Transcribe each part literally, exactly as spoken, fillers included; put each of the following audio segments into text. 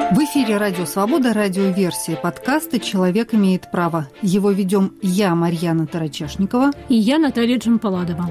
В эфире «Радио Свобода», радиоверсия подкаста «Человек имеет право». Его ведем я, Марьяна Тарачешникова. И я, Наталья Джампаладова.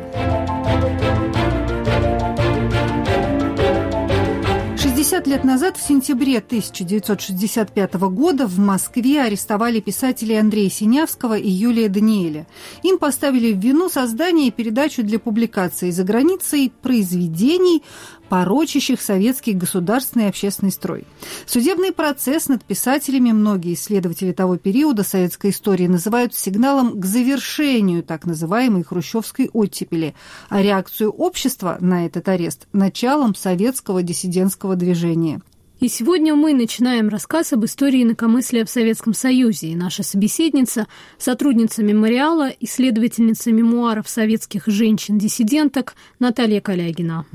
шестьдесят лет назад, в сентябре тысяча девятьсот шестьдесят пятого года, в Москве арестовали писателей Андрея Синявского и Юлия Даниэля. Им поставили в вину создание и передачу для публикации за границей произведений, порочащих советский государственный и общественный строй. Судебный процесс над писателями многие исследователи того периода советской истории называют сигналом к завершению так называемой хрущевской оттепели, а реакцию общества на этот арест – началом советского диссидентского движения. И сегодня мы начинаем рассказ об истории инакомыслия в Советском Союзе. И наша собеседница, сотрудница мемориала, исследовательница мемуаров советских женщин-диссиденток Наталья Калягина.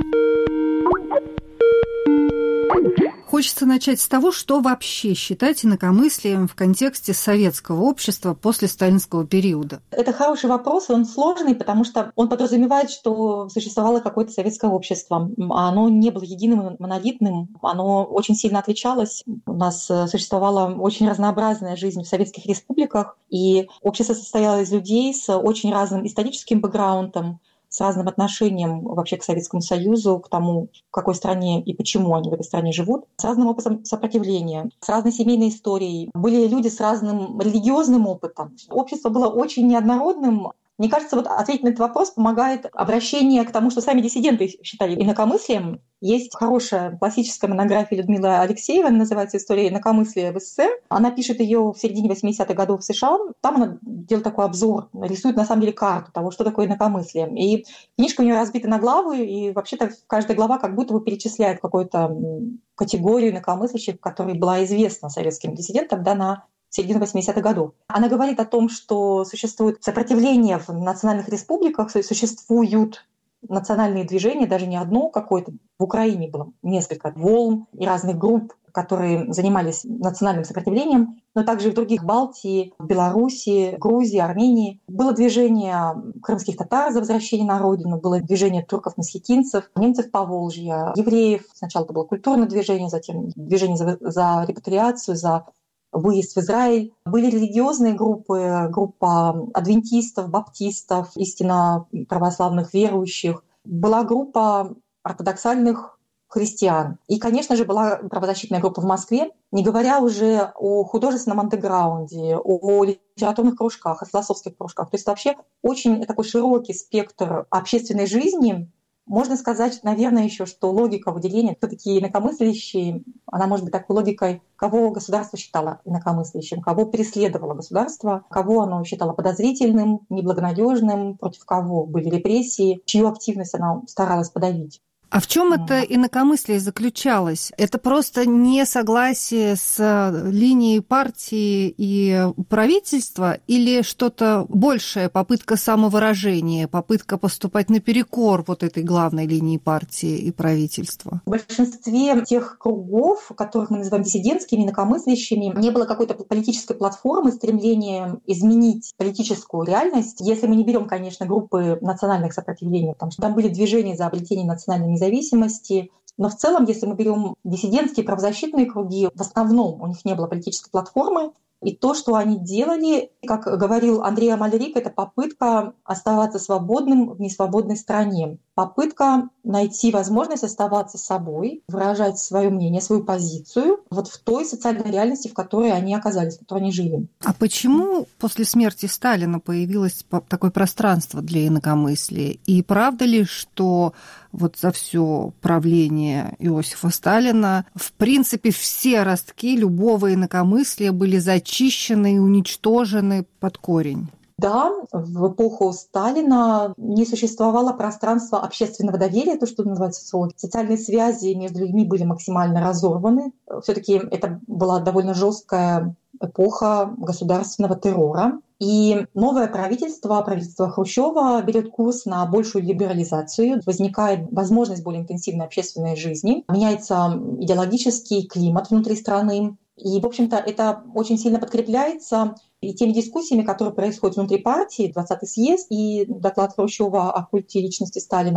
Хочется начать с того, что вообще считать инакомыслием в контексте советского общества после сталинского периода. Это хороший вопрос, он сложный, потому что он подразумевает, что существовало какое-то советское общество. Оно не было единым, монолитным, оно очень сильно отличалось. У нас существовала очень разнообразная жизнь в советских республиках, и общество состояло из людей с очень разным историческим бэкграундом, с разным отношением вообще к Советскому Союзу, к тому, в какой стране и почему они в этой стране живут, с разным опытом сопротивления, с разной семейной историей. Были люди с разным религиозным опытом. Общество было очень неоднородным. Мне кажется, вот ответить на этот вопрос помогает обращение к тому, что сами диссиденты считали инакомыслием. Есть хорошая классическая монография Людмилы Алексеевой, называется «История инакомыслия в СССР». Она пишет ее в середине восьмидесятых годов в США. Там она делает такой обзор, рисует на самом деле карту того, что такое инакомыслие. И книжка у нее разбита на главы, и вообще-то каждая глава как будто бы перечисляет какую-то категорию инакомыслящих, которая была известна советским диссидентам да, на середины восьмидесятых годов. Она говорит о том, что существует сопротивление в национальных республиках, существуют национальные движения, даже не одно какое-то. В Украине было несколько волн и разных групп, которые занимались национальным сопротивлением, но также и в других Балтии, Беларуси, Грузии, Армении. Было движение крымских татар за возвращение на родину, было движение турков-месхетинцев, немцев Поволжья, евреев. Сначала это было культурное движение, затем движение за, за репатриацию, за выезд в Израиль. Были религиозные группы, группа адвентистов, баптистов, истинно православных верующих. Была группа ортодоксальных христиан. И, конечно же, была правозащитная группа в Москве, не говоря уже о художественном андеграунде, о литературных кружках, о философских кружках. То есть вообще очень такой широкий спектр общественной жизни. Можно сказать, наверное, еще, что логика выделения, кто такие инакомыслящие, она может быть такой логикой, кого государство считало инакомыслящим, кого преследовало государство, кого оно считало подозрительным, неблагонадежным, против кого были репрессии, чью активность оно старалось подавить. А в чем это инакомыслие заключалось? Это просто несогласие с линией партии и правительства или что-то большее, попытка самовыражения, попытка поступать наперекор вот этой главной линии партии и правительства? В большинстве тех кругов, которых мы называем диссидентскими, инакомыслящими, не было какой-то политической платформы, стремления изменить политическую реальность. Если мы не берем, конечно, группы национальных сопротивлений, потому что там были движения за обретение национальной независимости. Но в целом, если мы берем диссидентские правозащитные круги, в основном у них не было политической платформы. И то, что они делали, как говорил Андрей Амальрик, это попытка оставаться свободным в несвободной стране. Попытка найти возможность оставаться собой, выражать свое мнение, свою позицию вот в той социальной реальности, в которой они оказались, в которой они жили. А почему после смерти Сталина появилось такое пространство для инакомыслия? И правда ли, что вот за все правление Иосифа Сталина в принципе все ростки любого инакомыслия были зачищены и уничтожены под корень? Да, в эпоху Сталина не существовало пространства общественного доверия, то, что называется социология. Социальные связи между людьми были максимально разорваны. Все-таки это была довольно жесткая эпоха государственного террора. И новое правительство, правительство Хрущева, берет курс на большую либерализацию. Возникает возможность более интенсивной общественной жизни. Меняется идеологический климат внутри страны. И, в общем-то, это очень сильно подкрепляется и теми дискуссиями, которые происходят внутри партии, двадцатый съезд и доклад Хрущева о культе личности Сталина.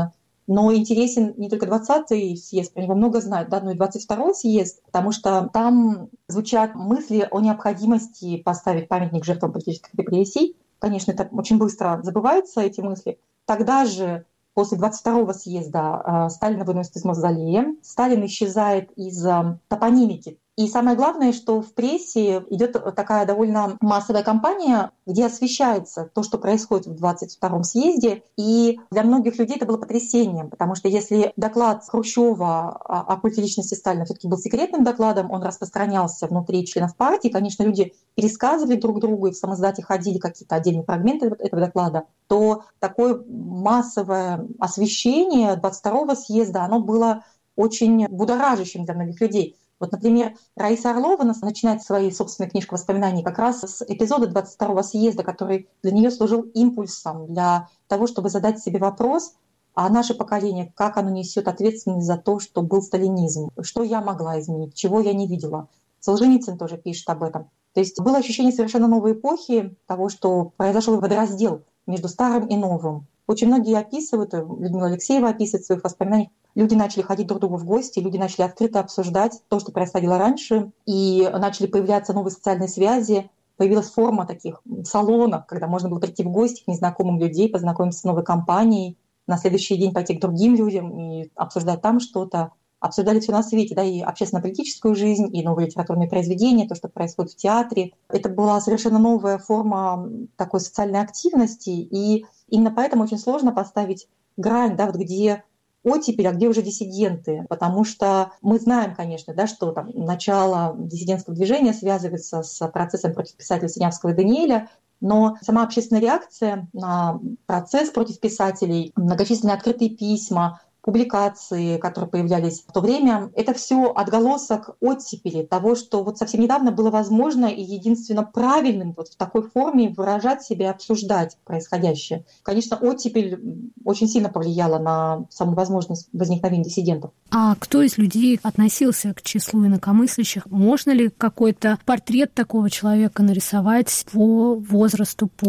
Но интересен не только двадцатый съезд, про него много знают, да, но и двадцать второй съезд, потому что там звучат мысли о необходимости поставить памятник жертвам политических репрессий. Конечно, это очень быстро забываются, эти мысли. Тогда же, после двадцать второго съезда, Сталина выносят из мавзолея, Сталин исчезает из топонимики. И самое главное, что в прессе идет такая довольно массовая кампания, где освещается то, что происходит в двадцать втором съезде. И для многих людей это было потрясением, потому что если доклад Хрущева о культе личности Сталина все-таки был секретным докладом, он распространялся внутри членов партии, конечно, люди пересказывали друг другу и в самоздате ходили какие-то отдельные фрагменты этого доклада, то такое массовое освещение двадцать второго съезда, оно было очень будоражащим для многих людей. Вот, например, Раиса Орлова начинает свою собственную книжку воспоминаний как раз с эпизода двадцать второго съезда, который для нее служил импульсом для того, чтобы задать себе вопрос, а наше поколение, как оно несет ответственность за то, что был сталинизм, что я могла изменить, чего я не видела. Солженицын тоже пишет об этом. То есть было ощущение совершенно новой эпохи, того, что произошел водораздел между старым и новым. Очень многие описывают, Людмила Алексеева описывает в своих воспоминаниях, люди начали ходить друг к другу в гости, люди начали открыто обсуждать то, что происходило раньше, и начали появляться новые социальные связи. Появилась форма таких салонов, когда можно было прийти в гости к незнакомым людям, познакомиться с новой компанией, на следующий день пойти к другим людям и обсуждать там что-то. Обсуждали все на свете, да, и общественно-политическую жизнь, и новые литературные произведения, то, что происходит в театре. Это была совершенно новая форма такой социальной активности, и именно поэтому очень сложно поставить грань, да, вот где оттепель, а где уже диссиденты, потому что мы знаем, конечно, да, что там начало диссидентского движения связывается с процессом против писателя Синявского и Даниэля, но сама общественная реакция на процесс против писателей, многочисленные открытые письма, публикации, которые появлялись в то время, это все отголосок оттепели, того, что вот совсем недавно было возможно и единственно правильным вот в такой форме выражать себя, обсуждать происходящее. Конечно, оттепель очень сильно повлияла на саму возможность возникновения диссидентов. А кто из людей относился к числу инакомыслящих? Можно ли какой-то портрет такого человека нарисовать по возрасту, по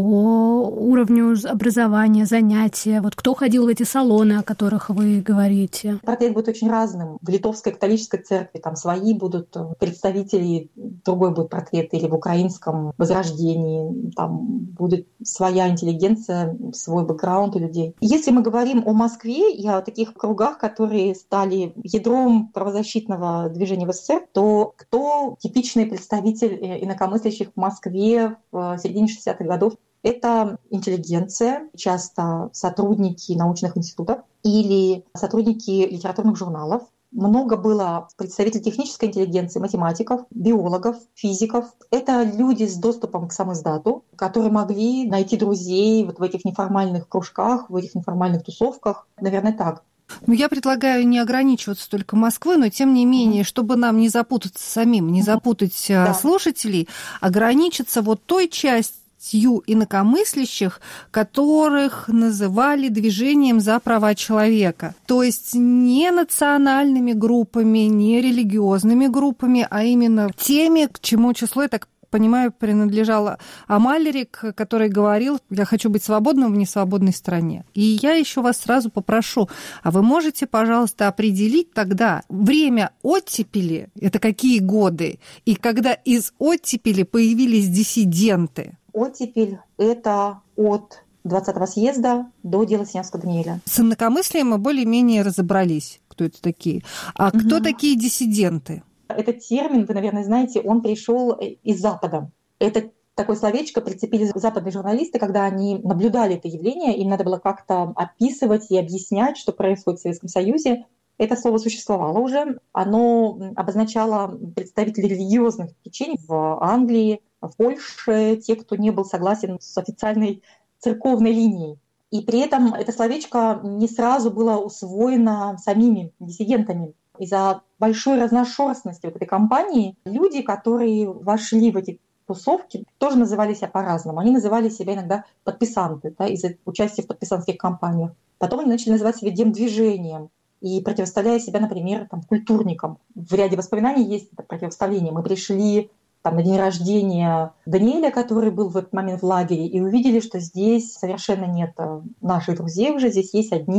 уровню образования, занятия? Вот кто ходил в эти салоны, о которых вы говорите? Портрет будет очень разным. В Литовской католической церкви там свои будут представители, другой будет портрет, или в украинском Возрождении, там будет своя интеллигенция, свой бэкграунд у людей. Если мы говорим о Москве и о таких кругах, которые стали ядром правозащитного движения в СССР, то кто типичный представитель инакомыслящих в Москве в середине шестидесятых годов? Это интеллигенция, часто сотрудники научных институтов или сотрудники литературных журналов. Много было представителей технической интеллигенции, математиков, биологов, физиков. Это люди с доступом к самиздату, которые могли найти друзей вот в этих неформальных кружках, в этих неформальных тусовках. Наверное, так. Ну, я предлагаю не ограничиваться только Москвой, но тем не менее, mm-hmm. чтобы нам не запутаться самим, не запутать mm-hmm. слушателей, ограничиться вот той частью инакомыслящих, которых называли движением за права человека. То есть не национальными группами, не религиозными группами, а именно теми, к чему число, я так понимаю, принадлежал Амальрик, который говорил: «Я хочу быть свободным в несвободной стране». И я еще вас сразу попрошу, а вы можете, пожалуйста, определить тогда время оттепели, это какие годы, и когда из оттепели появились диссиденты? Оттепель – это от двадцатого съезда до дела Синявского Даниэля. С инакомыслием мы более-менее разобрались, кто это такие. А угу. кто такие диссиденты? Этот термин, вы, наверное, знаете, он пришел из Запада. Это такое словечко прицепили западные журналисты, когда они наблюдали это явление, им надо было как-то описывать и объяснять, что происходит в Советском Союзе. Это слово существовало уже. Оно обозначало представителей религиозных течений в Англии, в Польше, те, кто не был согласен с официальной церковной линией. И при этом это словечко не сразу было усвоено самими диссидентами. Из-за большой разношерстности вот этой кампании люди, которые вошли в эти тусовки, тоже называли себя по-разному. Они называли себя иногда подписанты, да, из-за участия в подписантских кампаниях. Потом они начали называть себя демдвижением и противоставляя себя, например, там, культурникам. В ряде воспоминаний есть это противоставление. Мы пришли там, на день рождения Даниэля, который был в этот момент в лагере, и увидели, что здесь совершенно нет наших друзей уже, здесь есть одни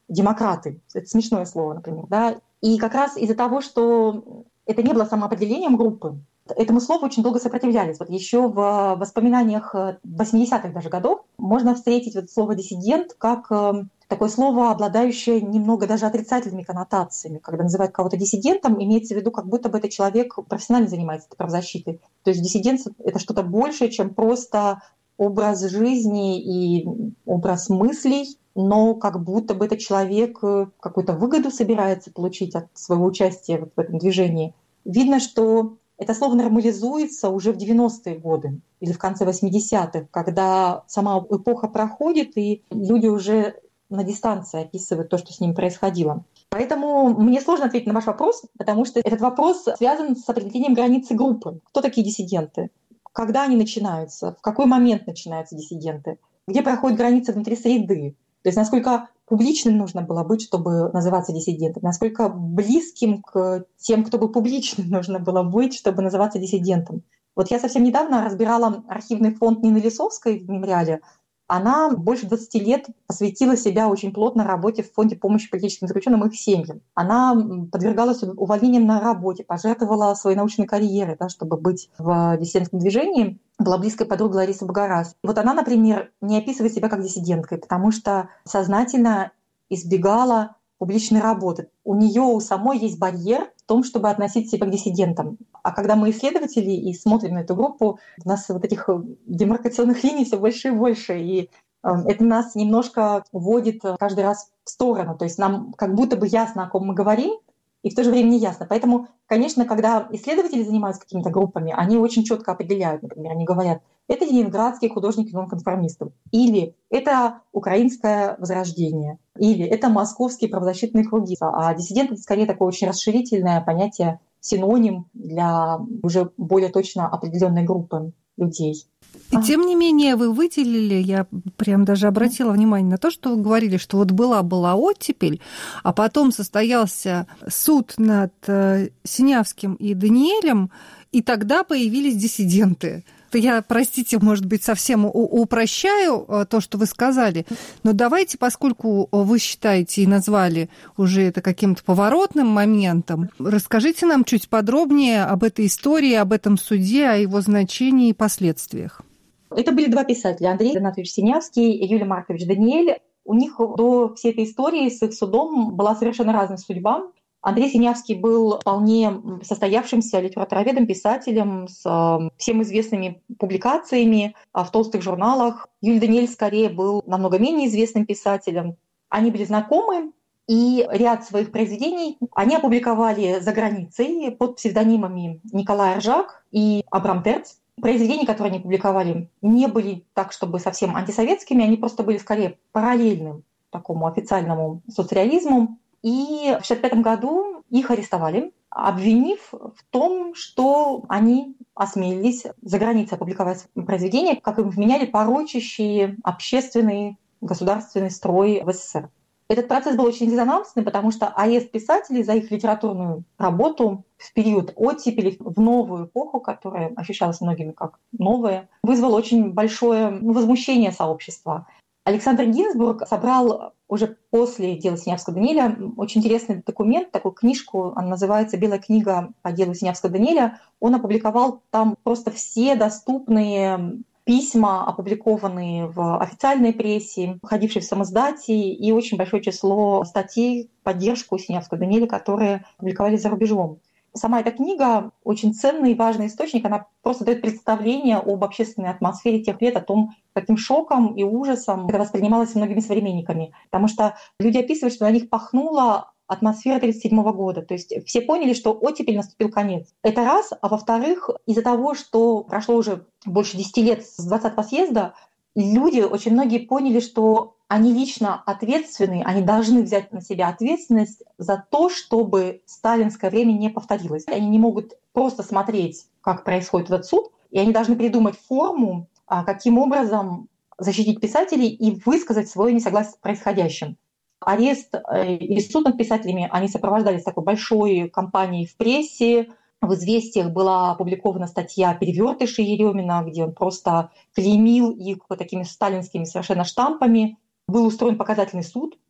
демократы. Это смешное слово, например. Да? И как раз из-за того, что это не было самоопределением группы, этому слову очень долго сопротивлялись. Вот еще в воспоминаниях восьмидесятых даже годов можно встретить вот слово «диссидент» как такое слово, обладающее немного даже отрицательными коннотациями. Когда называют кого-то диссидентом, имеется в виду, как будто бы этот человек профессионально занимается правозащитой. То есть диссидент — это что-то большее, чем просто образ жизни и образ мыслей, но как будто бы этот человек какую-то выгоду собирается получить от своего участия вот в этом движении. Видно, что это слово нормализуется уже в девяностые годы или в конце восьмидесятых, когда сама эпоха проходит, и люди уже на дистанции описывают то, что с ним происходило. Поэтому мне сложно ответить на ваш вопрос, потому что этот вопрос связан с определением границы группы. Кто такие диссиденты? Когда они начинаются? В какой момент начинаются диссиденты? Где проходит граница внутри среды? То есть насколько публичным нужно было быть, чтобы называться диссидентом, насколько близким к тем, кто бы публичным нужно было быть, чтобы называться диссидентом. Вот я совсем недавно разбирала архивный фонд Нины Лисовской в мемориале. Она больше двадцати лет посвятила себя очень плотно работе в фонде помощи политическим заключенным и их семьям. Она подвергалась увольнениям на работе, пожертвовала своей научной карьерой, да, чтобы быть в диссидентском движении. Была близкой подругой Ларисы Багарас. Вот она, например, не описывает себя как диссиденткой, потому что сознательно избегала публичной работы. У нее у самой есть барьер в том, чтобы относить себя к диссидентам. А когда мы исследователи и смотрим на эту группу, у нас вот этих демаркационных линий все больше и больше. И это нас немножко вводит каждый раз в сторону. То есть нам как будто бы ясно, о ком мы говорим, и в то же время не ясно. Поэтому, конечно, когда исследователи занимаются какими-то группами, они очень четко определяют, например, они говорят, это ленинградские художники-нонконформисты, или это украинское возрождение, или это московские правозащитные круги. А диссидент — это скорее такое очень расширительное понятие, синоним для уже более точно определенной группы людей. И тем не менее вы выделили, я прям даже обратила внимание на то, что вы говорили, что вот была-была оттепель, а потом состоялся суд над Синявским и Даниэлем, и тогда появились диссиденты. Я, простите, может быть, совсем упрощаю то, что вы сказали, но давайте, поскольку вы считаете и назвали уже это каким-то поворотным моментом, расскажите нам чуть подробнее об этой истории, об этом суде, о его значении и последствиях. Это были два писателя, Андрей Донатович Синявский и Юлия Маркович Даниэль. У них до всей этой истории с их судом была совершенно разная судьба. Андрей Синявский был вполне состоявшимся литературоведом, писателем с всем известными публикациями в толстых журналах. Юлий Даниэль скорее был намного менее известным писателем. Они были знакомы, и ряд своих произведений они опубликовали за границей под псевдонимами Николай Ржак и Абрам Терц. Произведения, которые они публиковали, не были так, чтобы совсем антисоветскими, они просто были скорее параллельным такому официальному соцреализму. И в шестьдесят пятом году их арестовали, обвинив в том, что они осмелились за границей опубликовать произведения, как им вменяли, порочащие общественный государственный строй в СССР. Этот процесс был очень резонансный, потому что арест писателей за их литературную работу в период оттепели, в новую эпоху, которая ощущалась многими как новая, вызвал очень большое возмущение сообщества. Александр Гинзбург собрал уже после дела Синявского Даниэля очень интересный документ, такую книжку, она называется «Белая книга по делу Синявского Даниэля». Он опубликовал там просто все доступные письма, опубликованные в официальной прессе, входившие в самоиздате, и очень большое число статей в поддержку Синявского Даниэля, которые публиковались за рубежом. Сама эта книга очень ценный и важный источник, она просто дает представление об общественной атмосфере тех лет, о том, каким шоком и ужасом это воспринималось многими современниками. Потому что люди описывают, что на них пахнула атмосфера тридцать седьмого года. То есть все поняли, что оттепель наступил конец. Это раз. А во-вторых, из-за того, что прошло уже больше десяти лет с двадцатого съезда, люди, очень многие поняли, что они лично ответственны, они должны взять на себя ответственность за то, чтобы сталинское время не повторилось. Они не могут просто смотреть, как происходит этот суд, и они должны придумать форму, каким образом защитить писателей и высказать свое несогласие с происходящим. Арест и суд над писателями, они сопровождались такой большой кампанией в прессе. В «Известиях» была опубликована статья «Перевертыши» Еремина, где он просто клеймил их такими сталинскими совершенно штампами. Был устроен показательный суд,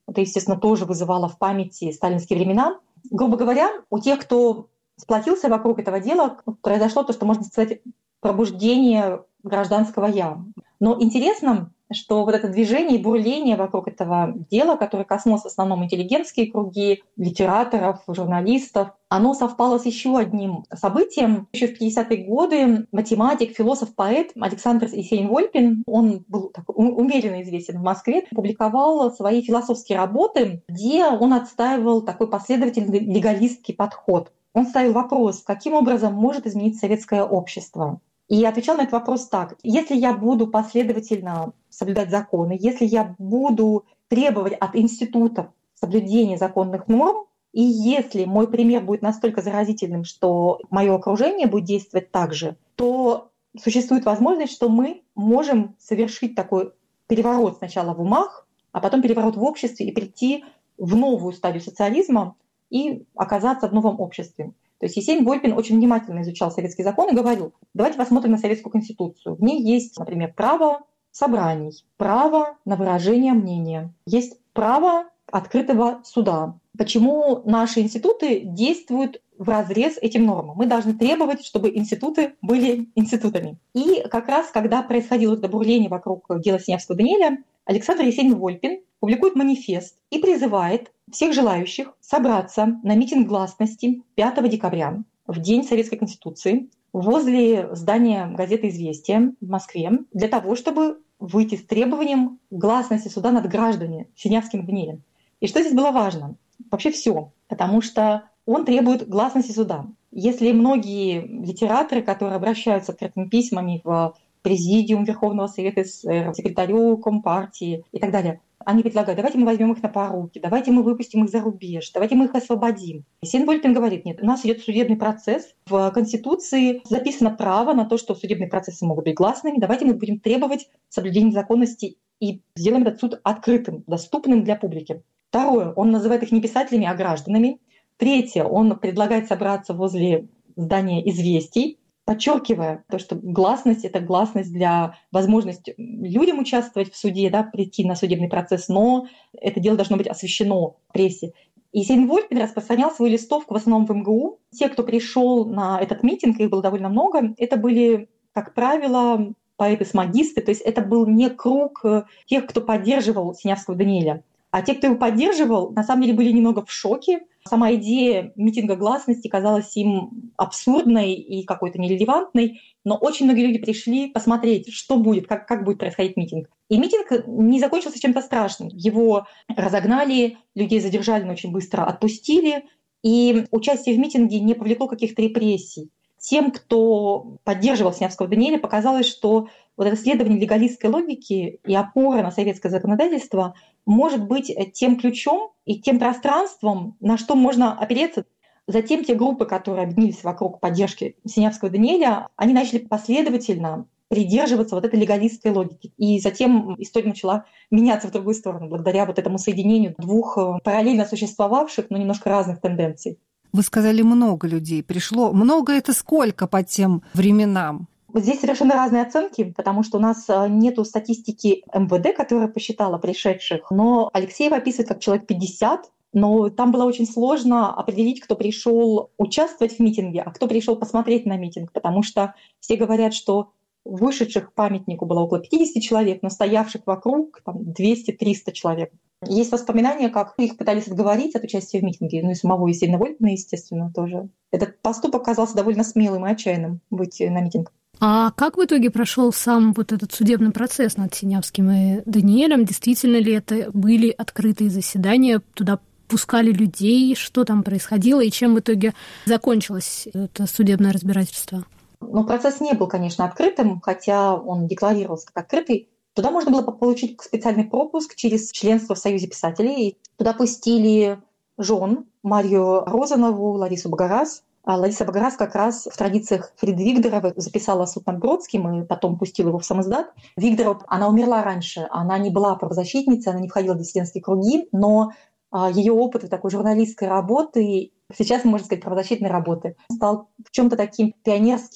Это, естественно, тоже вызывало в памяти сталинские времена. Грубо говоря, у тех, кто сплотился вокруг этого дела, произошло то, что можно сказать, пробуждение гражданского «я». Но интересно, что вот это движение и бурление вокруг этого дела, которое коснулось в основном интеллигентские круги, литераторов, журналистов, оно совпало с еще одним событием. Еще в пятидесятые годы математик, философ, поэт Александр Есенин-Вольпин, он был такой умеренно известен в Москве, публиковал свои философские работы, где он отстаивал такой последовательный легалистский подход. Он ставил вопрос, каким образом может измениться советское общество. И отвечал на этот вопрос так. Если я буду последовательно соблюдать законы, если я буду требовать от институтов соблюдения законных норм, и если мой пример будет настолько заразительным, что мое окружение будет действовать так же, то существует возможность, что мы можем совершить такой переворот сначала в умах, а потом переворот в обществе и прийти в новую стадию социализма и оказаться в новом обществе. То есть Есенин-Вольпин очень внимательно изучал советский закон и говорил, давайте посмотрим на Советскую Конституцию. В ней есть, например, право собраний, право на выражение мнения, есть право открытого суда. Почему наши институты действуют вразрез этим нормам? Мы должны требовать, чтобы институты были институтами. И как раз, когда происходило это бурление вокруг дела Синявского-Даниэля, Александр Есенин-Вольпин публикует манифест и призывает всех желающих собраться на митинг гласности пятого декабря, в День Советской Конституции, возле здания газеты «Известия» в Москве, для того, чтобы выйти с требованием гласности суда над гражданами Синявским и Даниэлем. И что здесь было важно? Вообще все, потому что он требует гласности суда. Если многие литераторы, которые обращаются с открытыми письмами в Президиум Верховного Совета СССР, секретарю Компартии и так далее, они предлагают, давайте мы возьмем их на поруки, давайте мы выпустим их за рубеж, давайте мы их освободим. Есенин-Вольпин говорит, нет, у нас идет судебный процесс, в Конституции записано право на то, что судебные процессы могут быть гласными, давайте мы будем требовать соблюдения законности и сделаем этот суд открытым, доступным для публики. Второе, он называет их не писателями, а гражданами. Третье, он предлагает собраться возле здания «Известий», подчеркивая то, что гласность — это гласность для возможности людям участвовать в суде, да, прийти на судебный процесс, но это дело должно быть освещено прессе. И Есенин-Вольпин распространял свою листовку в основном в эм гэ у. Те, кто пришел на этот митинг, их было довольно много, это были, как правило, поэты-смагисты, то есть это был не круг тех, кто поддерживал Синявского Даниэля. А те, кто его поддерживал, на самом деле были немного в шоке. Сама идея митинга гласности казалась им абсурдной и какой-то нерелевантной, но очень многие люди пришли посмотреть, что будет, как, как будет происходить митинг. И митинг не закончился чем-то страшным. Его разогнали, людей задержали, но очень быстро отпустили, и участие в митинге не повлекло каких-то репрессий. Тем, кто поддерживал Синявского Даниэля, показалось, что вот это следование легалистской логики и опора на советское законодательство может быть тем ключом и тем пространством, на что можно опереться. Затем те группы, которые объединились вокруг поддержки Синявского Даниэля, они начали последовательно придерживаться вот этой легалистской логики. И затем история начала меняться в другую сторону, благодаря вот этому соединению двух параллельно существовавших, но немножко разных тенденций. Вы сказали, много людей пришло. Много — это сколько по тем временам? Здесь совершенно разные оценки, потому что у нас нету статистики эм вэ дэ, которая посчитала пришедших, но Алексеев описывает как человек пятьдесят, но там было очень сложно определить, кто пришел участвовать в митинге, а кто пришел посмотреть на митинг, потому что все говорят, что вышедших к памятнику было около пятьдесят человек, но стоявших вокруг двести-триста человек. Есть воспоминания, как их пытались отговорить от участия в митинге, ну и самого Есенина-Вольпина, естественно, тоже. Этот поступок казался довольно смелым и отчаянным, быть на митинг. А как в итоге прошел сам вот этот судебный процесс над Синявским и Даниэлем? Действительно ли это были открытые заседания? Туда пускали людей? Что там происходило? И чем в итоге закончилось это судебное разбирательство? Ну, процесс не был, конечно, открытым, хотя он декларировался как открытый. Туда можно было получить специальный пропуск через членство в Союзе писателей. Туда пустили жен Марию Розанову, Ларису Багарас. А Лариса Багарас как раз в традициях Фриды Вигдоровой записала суд над Бродским и потом пустила его в самиздат. Вигдорова, она умерла раньше, она не была правозащитницей, она не входила в диссидентские круги, но ее опыт такой журналистской работы, сейчас, можно сказать, правозащитной работы, стал в чем-то таким пионерским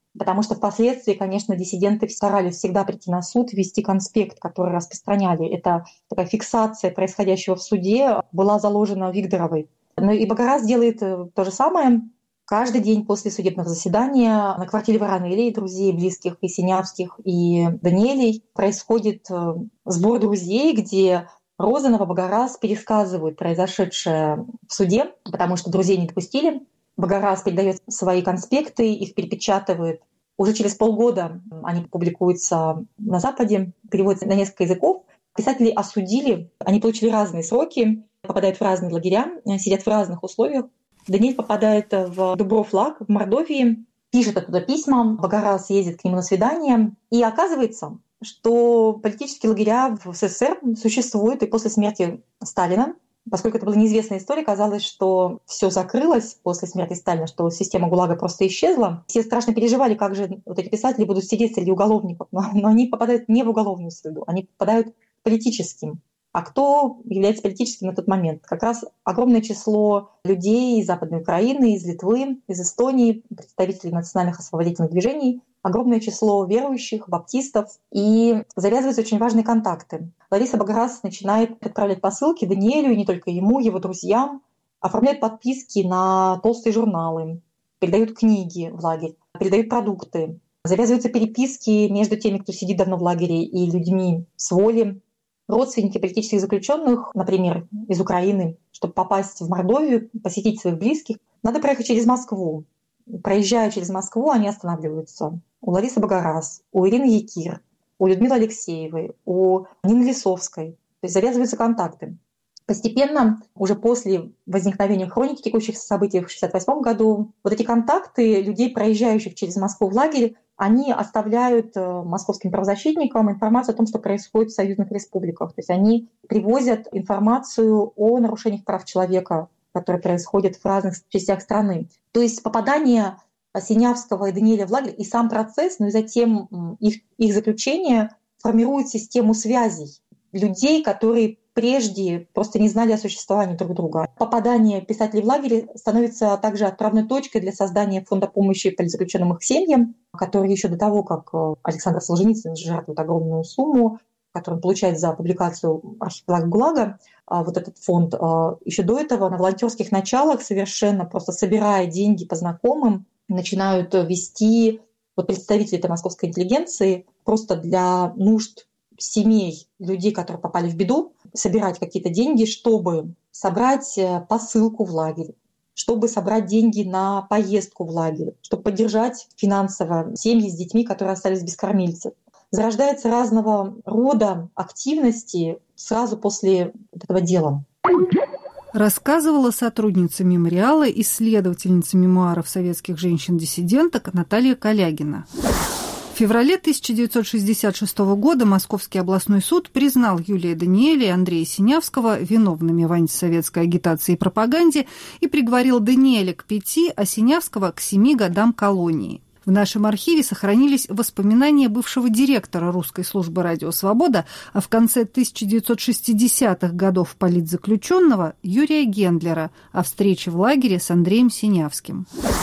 Потому что впоследствии, конечно, диссиденты старались всегда прийти на суд, вести конспект, который распространяли. Это такая фиксация происходящего в суде была заложена Вигдоровой. Но и Багарас делает то же самое. Каждый день после судебного заседания на квартире Воронелей, друзей, близких и Синявских, и Даниэлей, происходит сбор друзей, где Розанов и Багарас пересказывают произошедшее в суде, потому что друзей не допустили. Багарас передает свои конспекты, их перепечатывает. Уже через полгода они публикуются на Западе, переводятся на несколько языков. Писателей осудили, они получили разные сроки, попадают в разные лагеря, сидят в разных условиях. Даниэль попадает в Дубров-Лаг в Мордовии, пишет оттуда письма, Багарас ездит к нему на свидание. И оказывается, что политические лагеря в СССР существуют и после смерти Сталина. Поскольку это была неизвестная история, казалось, что все закрылось после смерти Сталина, что система ГУЛАГа просто исчезла. Все страшно переживали, как же вот эти писатели будут сидеть среди уголовников. Но, но они попадают не в уголовную среду, они попадают политическим. А кто является политическим на тот момент? Как раз огромное число людей из Западной Украины, из Литвы, из Эстонии, представителей национальных освободительных движений, огромное число верующих, баптистов, и завязываются очень важные контакты. Лариса Багарас начинает отправлять посылки Даниэлю, и не только ему, его друзьям, оформляет подписки на толстые журналы, передают книги в лагерь, передают продукты. Завязываются переписки между теми, кто сидит давно в лагере, и людьми с воли. Родственники политических заключенных, например, из Украины, чтобы попасть в Мордовию, посетить своих близких, надо проехать через Москву. Проезжая через Москву, они останавливаются у Ларисы Багарас, у Ирины Якир, у Людмилы Алексеевой, у Нины Лисовской. То есть завязываются контакты. Постепенно, уже после возникновения хроники текущих событий в шестьдесят восьмом году, вот эти контакты людей, проезжающих через Москву в лагерь, они оставляют московским правозащитникам информацию о том, что происходит в союзных республиках. То есть они привозят информацию о нарушениях прав человека, которые происходят в разных частях страны. То есть попадание Синявского и Даниэля в лагерь и сам процесс, ну и затем их, их заключение формирует систему связей людей, которые прежде просто не знали о существовании друг друга. Попадание писателей в лагерь становится также отправной точкой для создания фонда помощи политзаключенным их семьям, который еще до того, как Александр Солженицын жертвует огромную сумму, которую он получает за публикацию «Архипелаг ГУЛАГа», вот этот фонд, еще до этого на волонтерских началах, совершенно просто собирая деньги по знакомым, начинают вести вот представители этой московской интеллигенции просто для нужд семей людей, которые попали в беду, собирать какие-то деньги, чтобы собрать посылку в лагерь, чтобы собрать деньги на поездку в лагерь, чтобы поддержать финансово семьи с детьми, которые остались без кормильцев. Зарождается разного рода активности сразу после этого дела. Рассказывала сотрудница мемориала, исследовательница мемуаров советских женщин-диссиденток Наталья Калягина. В феврале тысяча девятьсот шестьдесят шестого года Московский областной суд признал Юлия Даниэля и Андрея Синявского виновными в антисоветской агитации и пропаганде и приговорил Даниэля к пяти, а Синявского к семи годам колонии. В нашем архиве сохранились воспоминания бывшего директора русской службы «Радио Свобода», а в конце тысяча девятьсот шестидесятых годов политзаключенного Юрия Гендлера о встрече в лагере с Андреем Синявским.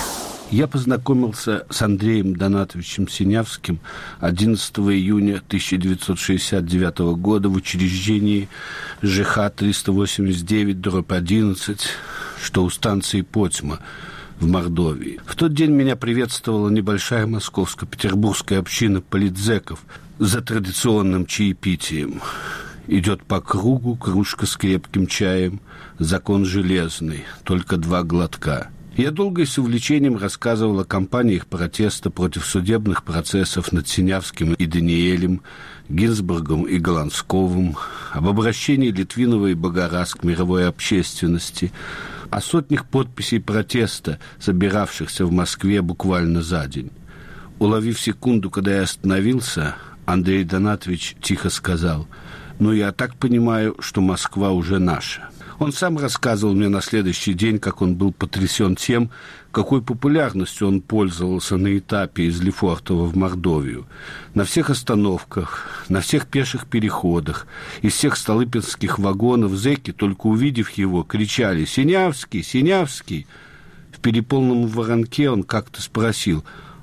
Я познакомился с Андреем Донатовичем Синявским одиннадцатого июня тысяча девятьсот шестьдесят девятого года в учреждении ЖХ триста восемьдесят девять дробь одиннадцать, что у станции Потьма в Мордовии. В тот день меня приветствовала небольшая московско-петербургская община политзеков за традиционным чаепитием. Идет по кругу кружка с крепким чаем, закон железный, только два глотка. Я долго и с увлечением рассказывал о кампаниях протеста против судебных процессов над Синявским и Даниэлем, Гинзбургом и Голландсковым, об обращении Литвинова и Багарас к мировой общественности, о сотнях подписей протеста, собиравшихся в Москве буквально за день. Уловив секунду, когда я остановился, Андрей Донатович тихо сказал: «Ну, я так понимаю, что Москва уже наша». Он сам рассказывал мне на следующий день, как он был потрясен тем, какой популярностью он пользовался на этапе из Лефортово в Мордовию. На всех остановках, на всех пеших переходах, из всех столыпинских вагонов зэки, только увидев его, кричали: «Синявский! Синявский!». В переполненном воронке он как-то спросил: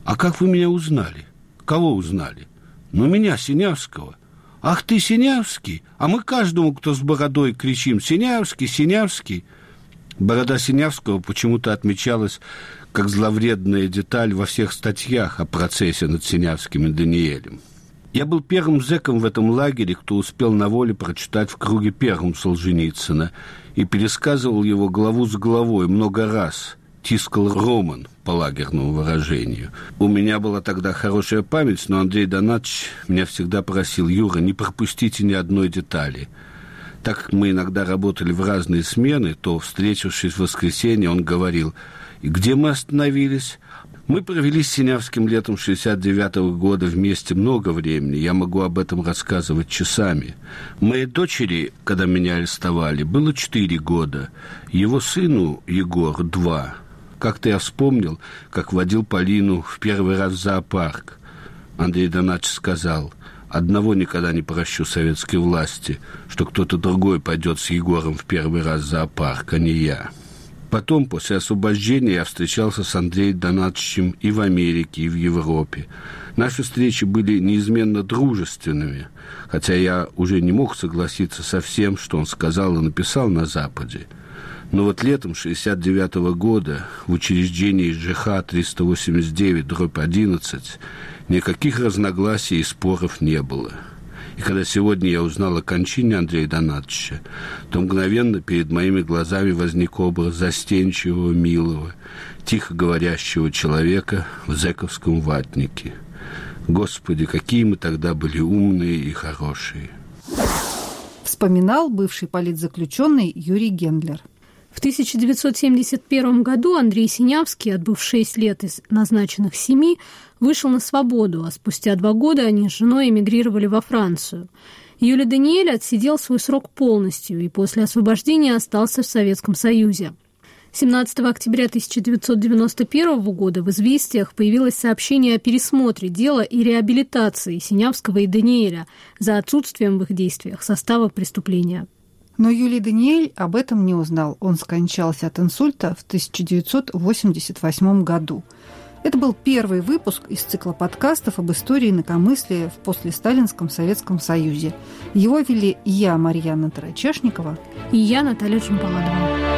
А как вы меня узнали? Кого узнали? Ну, меня, Синявского. Ах ты, Синявский? А мы каждому, кто с бородой, кричим: Синявский, Синявский. Борода Синявского почему-то отмечалась как зловредная деталь во всех статьях о процессе над Синявским и Даниэлем. Я был первым зэком в этом лагере, кто успел на воле прочитать в круге первом Солженицына и пересказывал его главу за главой много раз. Тискал роман, по лагерному выражению. У меня была тогда хорошая память, но Андрей Донатович меня всегда просил: Юра, не пропустите ни одной детали. Так как мы иногда работали в разные смены, то, встретившись в воскресенье, он говорил: и где мы остановились? Мы провели с Синявским летом шестьдесят девятого года вместе много времени. Я могу об этом рассказывать часами. Моей дочери, когда меня арестовали, было четыре года. Его сыну, Егору, два. Как-то я вспомнил, как водил Полину в первый раз в зоопарк. Андрей Донатович сказал: одного никогда не прощу советской власти, что кто-то другой пойдет с Егором в первый раз в зоопарк, а не я. Потом, после освобождения, я встречался с Андреем Донатовичем и в Америке, и в Европе. Наши встречи были неизменно дружественными, хотя я уже не мог согласиться со всем, что он сказал и написал на Западе. Но вот летом шестьдесят девятого года в учреждении ЖХ триста восемьдесят девять дробь одиннадцать никаких разногласий и споров не было. И когда сегодня я узнал о кончине Андрея Донатовича, то мгновенно перед моими глазами возник образ застенчивого, милого, тихо говорящего человека в зэковском ватнике. Господи, какие мы тогда были умные и хорошие. Вспоминал бывший политзаключенный Юрий Гендлер. В тысяча девятьсот семьдесят первом году Андрей Синявский, отбыв шесть лет из назначенных семи, вышел на свободу, а спустя два года они с женой эмигрировали во Францию. Юлий Даниэль отсидел свой срок полностью и после освобождения остался в Советском Союзе. семнадцатого октября тысяча девятьсот девяносто первого года в «Известиях» появилось сообщение о пересмотре дела и реабилитации Синявского и Даниэля за отсутствием в их действиях состава преступления. Но Юлий Даниэль об этом не узнал. Он скончался от инсульта в тысяча девятьсот восемьдесят восьмом году. Это был первый выпуск из цикла подкастов об истории инакомыслия в послесталинском Советском Союзе. Его вели я, Марьяна Тарачешникова, и я, Наталья Джамбаладова.